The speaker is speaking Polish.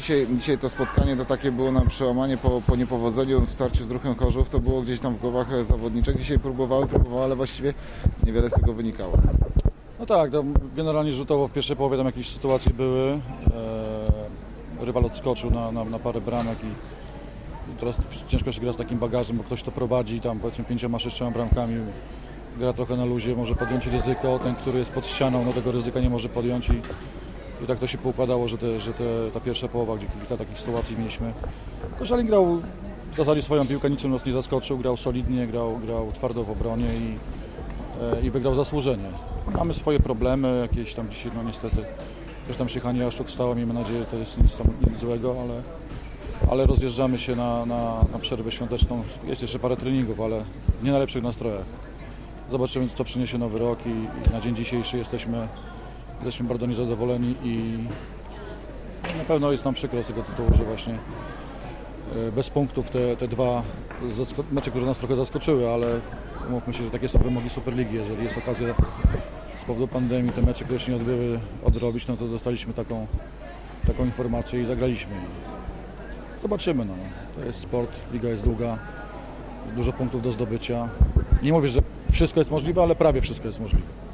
dzisiaj to spotkanie to takie było na przełamanie po niepowodzeniu w starciu z Ruchem Chorzów, to było gdzieś tam w głowach zawodniczek. Dzisiaj próbowały, ale właściwie niewiele z tego wynikało. No tak, to generalnie rzutowo w pierwszej połowie tam jakieś sytuacje były. Rywal odskoczył na parę bramek i teraz ciężko się gra z takim bagażem, bo ktoś to prowadzi tam powiedzmy 5-6 bramkami, gra trochę na luzie, może podjąć ryzyko, ten, który jest pod ścianą, no tego ryzyka nie może podjąć i tak to się poukładało, że ta pierwsza połowa, gdzie kilka takich sytuacji mieliśmy. Koszalin grał w zasadzie swoją piłkę, niczym nas nie zaskoczył, grał solidnie, grał twardo w obronie i wygrał zasłużenie. Mamy swoje problemy, jakieś tam dzisiaj, no niestety, też tam się Hani Jaszczuk stało, miejmy nadzieję, że to jest nic złego, ale rozjeżdżamy się na przerwę świąteczną. Jest jeszcze parę treningów, ale w nie najlepszych nastrojach. Zobaczymy, co przyniesie nowy rok i na dzień dzisiejszy jesteśmy bardzo niezadowoleni i na pewno jest nam przykro z tego tytułu, że właśnie bez punktów te dwa mecze, które nas trochę zaskoczyły, ale umówmy się, że takie są wymogi Superligi. Jeżeli jest okazja z powodu pandemii te mecze, które się nie odbyły, odrobić, no to dostaliśmy taką informację i zagraliśmy. Zobaczymy, no. To jest sport, liga jest długa, dużo punktów do zdobycia. Nie mówię, że wszystko jest możliwe, ale prawie wszystko jest możliwe.